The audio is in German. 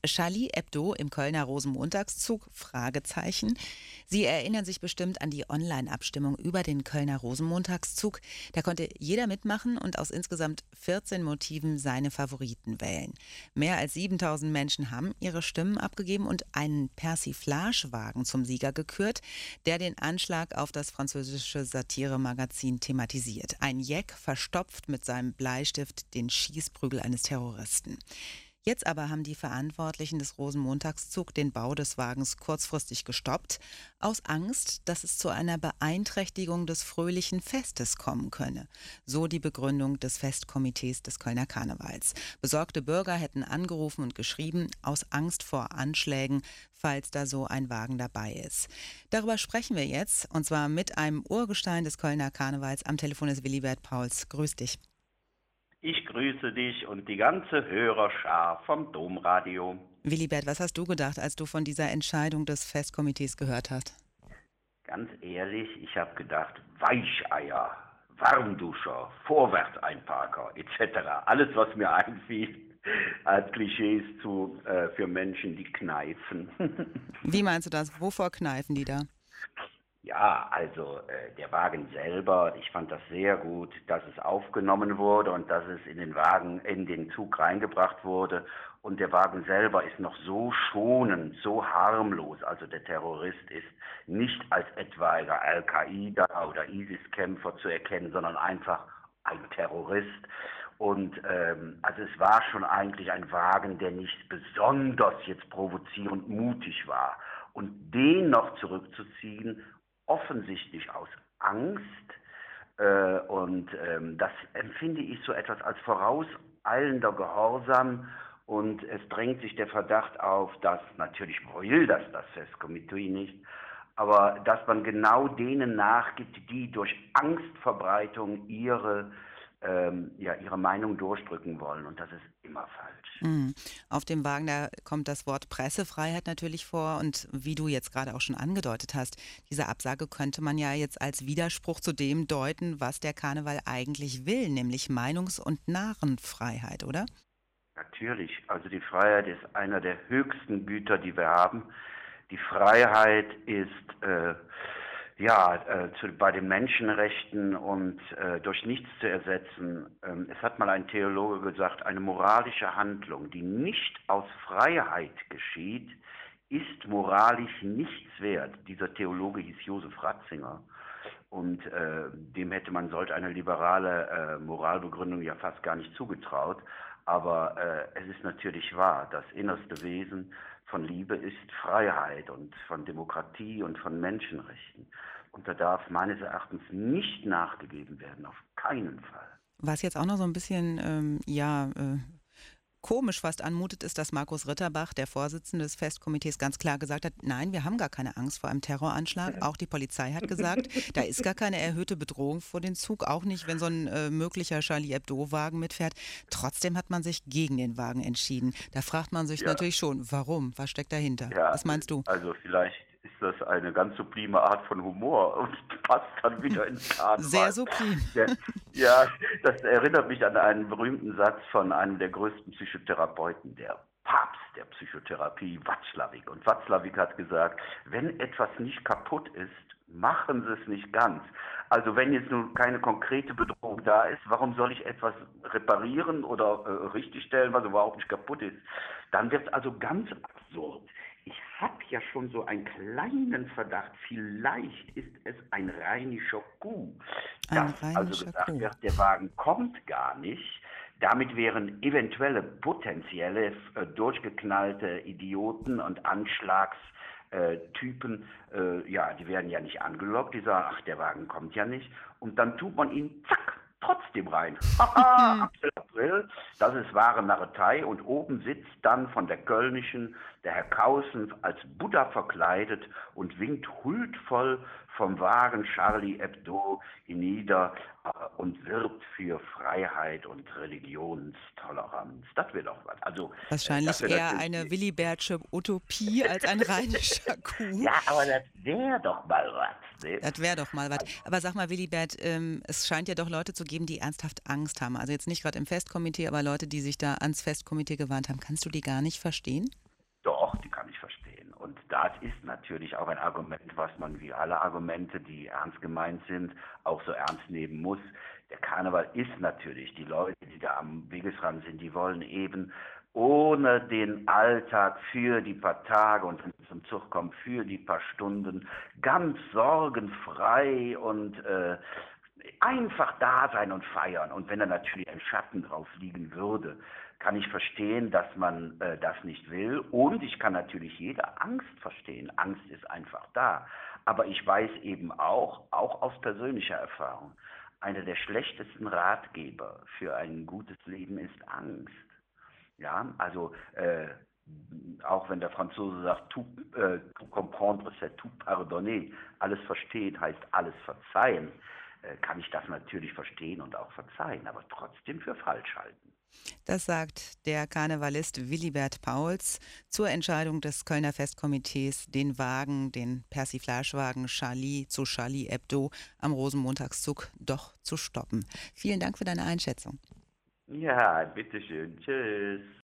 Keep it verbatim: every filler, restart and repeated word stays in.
Charlie Hebdo im Kölner Rosenmontagszug? Fragezeichen. Sie erinnern sich bestimmt an die Online-Abstimmung über den Kölner Rosenmontagszug. Da konnte jeder mitmachen und aus insgesamt vierzehn Motiven seine Favoriten wählen. Mehr als siebentausend Menschen haben ihre Stimmen abgegeben und einen Persiflagewagen zum Sieger gekürt, der den Anschlag auf das französische Satiremagazin thematisiert. Ein Jeck verstopft mit seinem Bleistift den Schießprügel eines Terroristen. Jetzt aber haben die Verantwortlichen des Rosenmontagszug den Bau des Wagens kurzfristig gestoppt, aus Angst, dass es zu einer Beeinträchtigung des fröhlichen Festes kommen könne. So die Begründung des Festkomitees des Kölner Karnevals. Besorgte Bürger hätten angerufen und geschrieben, aus Angst vor Anschlägen, falls da so ein Wagen dabei ist. Darüber sprechen wir jetzt, und zwar mit einem Urgestein des Kölner Karnevals. Am Telefon ist Willibert Pauls. Grüß dich. Ich grüße dich und die ganze Hörerschar vom Domradio. Willibert, was hast du gedacht, als du von dieser Entscheidung des Festkomitees gehört hast? Ganz ehrlich, ich habe gedacht, Weicheier, Warmduscher, Vorwärtseinparker et cetera. Alles, was mir einfiel als Klischees zu, äh, für Menschen, die kneifen. Wie meinst du das? Wovor kneifen die da? Ja, also äh, der Wagen selber, ich fand das sehr gut, dass es aufgenommen wurde und dass es in den Wagen, in den Zug reingebracht wurde. Und der Wagen selber ist noch so schonend, so harmlos. Also der Terrorist ist nicht als etwaiger Al-Qaida- oder ISIS-Kämpfer zu erkennen, sondern einfach ein Terrorist. Und ähm, also es war schon eigentlich ein Wagen, der nicht besonders jetzt provozierend mutig war. Und den noch zurückzuziehen, offensichtlich aus Angst, äh, und ähm, das empfinde ich so etwas als vorauseilender Gehorsam, und es drängt sich der Verdacht auf, dass, natürlich will das das Festkomitee nicht, aber dass man genau denen nachgibt, die durch Angstverbreitung ihre ähm, ja, ihre Meinung durchdrücken wollen, und das ist immer falsch. Mhm. Auf dem Wagen, da kommt das Wort Pressefreiheit natürlich vor, und wie du jetzt gerade auch schon angedeutet hast, diese Absage könnte man ja jetzt als Widerspruch zu dem deuten, was der Karneval eigentlich will, nämlich Meinungs- und Narrenfreiheit, oder? Natürlich, also die Freiheit ist einer der höchsten Güter, die wir haben. Die Freiheit ist äh, ja äh, zu, bei den Menschenrechten und äh, durch nichts zu ersetzen. Ähm, es hat mal ein Theologe gesagt, eine moralische Handlung, die nicht aus Freiheit geschieht, ist moralisch nichts wert. Dieser Theologe hieß Josef Ratzinger. Und äh, dem hätte man solch eine liberale äh, Moralbegründung ja fast gar nicht zugetraut. Aber äh, es ist natürlich wahr, das innerste Wesen von Liebe ist Freiheit und von Demokratie und von Menschenrechten. Und da darf meines Erachtens nicht nachgegeben werden, auf keinen Fall. Was jetzt auch noch so ein bisschen, ähm, ja, äh, komisch fast anmutet, ist, dass Markus Ritterbach, der Vorsitzende des Festkomitees, ganz klar gesagt hat, nein, wir haben gar keine Angst vor einem Terroranschlag. Auch die Polizei hat gesagt, da ist gar keine erhöhte Bedrohung vor dem Zug, auch nicht, wenn so ein äh, möglicher Charlie Hebdo-Wagen mitfährt. Trotzdem hat man sich gegen den Wagen entschieden. Da fragt man sich Ja. natürlich schon, warum? Was steckt dahinter? Ja, Was meinst du? also vielleicht ist das eine ganz sublime Art von Humor und passt dann wieder ins Karneval. Sehr sublim. Der, ja, das erinnert mich an einen berühmten Satz von einem der größten Psychotherapeuten, der Papst der Psychotherapie, Watzlawick. Und Watzlawick hat gesagt, wenn etwas nicht kaputt ist, machen Sie es nicht ganz. Also wenn jetzt nun keine konkrete Bedrohung da ist, warum soll ich etwas reparieren oder äh, richtigstellen, was überhaupt nicht kaputt ist? Dann wird es also ganz absurd. Ich habe ja schon so einen kleinen Verdacht, vielleicht ist es ein rheinischer Coup. Ein Dass rheinischer also gesagt Coup. wird, der Wagen kommt gar nicht. Damit wären eventuelle potenzielle äh, durchgeknallte Idioten und Anschlagstypen, äh, ja, die werden ja nicht angelockt, die sagen, ach, der Wagen kommt ja nicht. Und dann tut man ihn, zack, trotzdem rein. Haha, April, April, das ist wahre Narretei. Und oben sitzt dann von der Kölnischen der Herr Kausen als Buddha verkleidet und winkt huldvoll vom Wagen Charlie Hebdo hinnieder äh, und wirbt für Freiheit und Religionstoleranz. Das wäre doch was. Also, Wahrscheinlich äh, eher eine Willibertsche Utopie als ein rheinischer Coup. Ja, aber das wäre doch mal was. Ne? Das wäre doch mal was. Aber sag mal, Willibert, ähm, es scheint ja doch Leute zu geben, die ernsthaft Angst haben. Also jetzt nicht gerade im Festkomitee, aber Leute, die sich da ans Festkomitee gewandt haben. Kannst du die gar nicht verstehen? natürlich auch ein Argument, was man wie alle Argumente, die ernst gemeint sind, auch so ernst nehmen muss. Der Karneval ist natürlich, die Leute, die da am Wegesrand sind, die wollen eben ohne den Alltag für die paar Tage und wenn es zum Zug kommt, für die paar Stunden, ganz sorgenfrei und äh, einfach da sein und feiern. Und wenn da natürlich ein Schatten drauf liegen würde, kann ich verstehen, dass man äh, das nicht will. Und ich kann natürlich jede Angst verstehen. Angst ist einfach da. Aber ich weiß eben auch, auch aus persönlicher Erfahrung, einer der schlechtesten Ratgeber für ein gutes Leben ist Angst. Ja, also äh, auch wenn der Franzose sagt, tout, äh, tout comprendre, c'est tout pardonner, alles verstehen heißt alles verzeihen, äh, kann ich das natürlich verstehen und auch verzeihen, aber trotzdem für falsch halten. Das sagt der Karnevalist Willibert Pauls zur Entscheidung des Kölner Festkomitees, den Wagen, den Persiflagewagen Charlie zu Charlie Hebdo am Rosenmontagszug doch zu stoppen. Vielen Dank für deine Einschätzung. Ja, bitteschön. Tschüss.